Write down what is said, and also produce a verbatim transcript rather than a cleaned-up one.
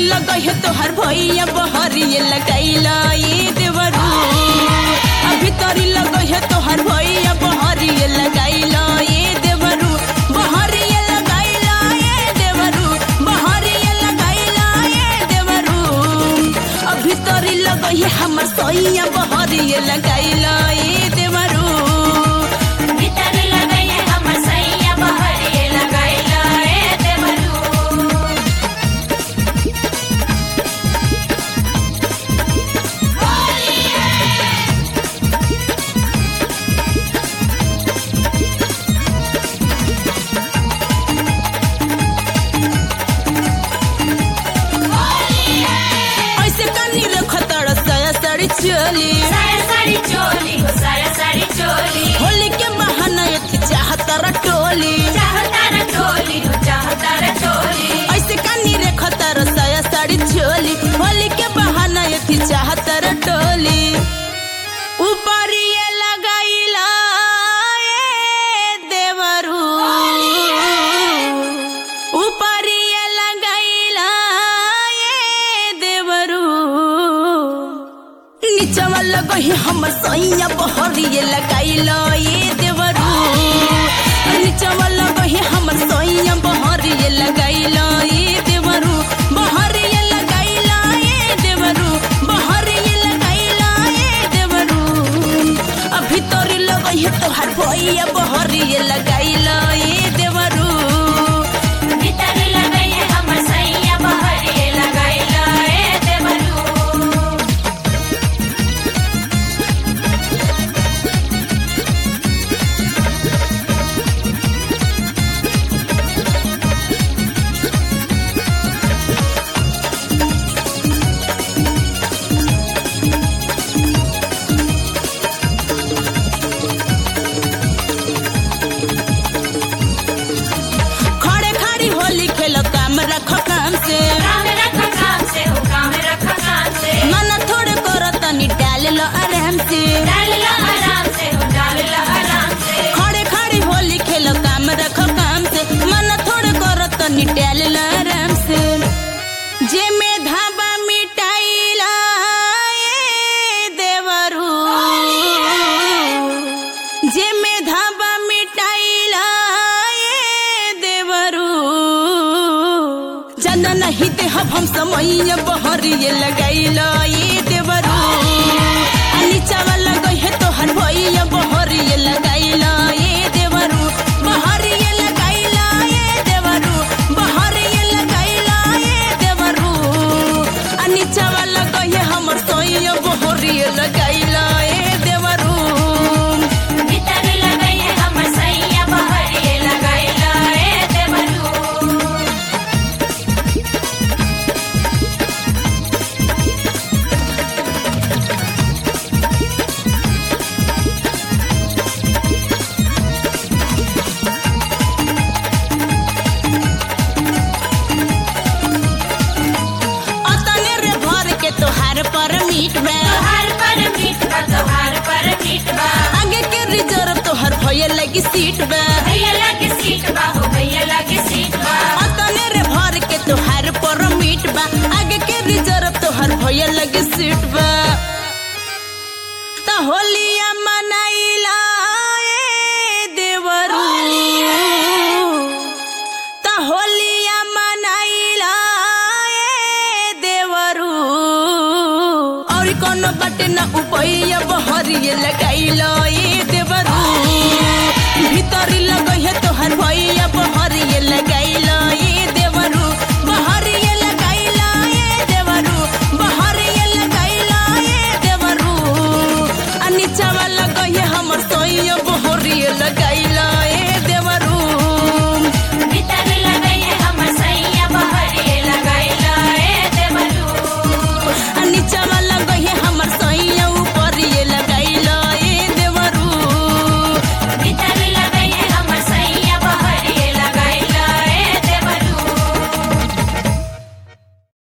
लगई तोहर भैया बहरिए लगाइला ये देवरू अभी तोरी लगई तोहर भैया बहरिए लगाइला ये देवरू बहरिए लगाइला ये देवरू बहरिए लगाइला ये देवरू अभी तोरी लगई हमर सैया बहरिए लगाइला ये देवरू चोली साया साड़ी चोली हो साया साड़ी चोली होली के बहाना एक चाहता रा टोली चाहता रा टोली हो चाहता रा टोली ऐसे कानी रे खतर साया साड़ी चोली होली के बहाना एक चाहता रा टोली ऊपर ये लगाइला ये देवरू ऊपर ये लगाइला ये देवरू नीचवा लगही हमर सैया बहरिए लगाइला ये देवरू नीचवा लगही हमर सैया बहरिए लगाइला ये देवरू बहरिए लगाइला ये देवरू बहरिए लगाइला ये देवरू अभी तोरी लगही तोहर भैया बहरिए लगाइला ये देवरू भीतर लगई हमर सैया बहरिए लगाइला ये देवरू रखो काम से काम रखो काम से हो काम रखो काम से मन थोड़े करो तनी डाल लो आराम से डाल लो आराम से हो डाल लो आराम से खड़े खड़े होली खेलो काम रखो काम से मन थोड़े करो तनी डाल लो आराम से जे में धाबा मिटाइला ये देवरू जे में धाबा मिटाइला ये देवरू जाना नहीं ते हम समैया बहरिए लगाइला ये देवरू नीचवा लगई है तोहर भैया बहरिए लगाइला ये देवरू बहरिए लगाइला ये देवरू बहरिए लगाइला ये देवरू नीचवा लगई है हमर सैया बहरिए लगाइला ये देवरू भीतर लगई है हमर सैया बहरिए लगाइला ये देवरू तोहार पर मीट बा तोहार पर मीट बा तोहार पर मीट बा आगे के रिजर्व तोहर भैया लगी सीट बा भैया लगी सीट बा हो भैया लगी सीट बा अतने रे भर के तोहार पर मीट बा आगे के रिजर्व तोहर भैया लगी सीट बा त होलिया मनाइला ए देवरू त होलिया मनाइला कोनो बटे न उपैया बहरिए लगाइला ये देवरू भीतरी लगई है तोहर भैया बहरिए लगाइला ये देवरू बहरिए लगाइला ये देवरू बहरिए लगाइला ये देवरू नीचवा लगई है हमर सैया बहरिए लगाइला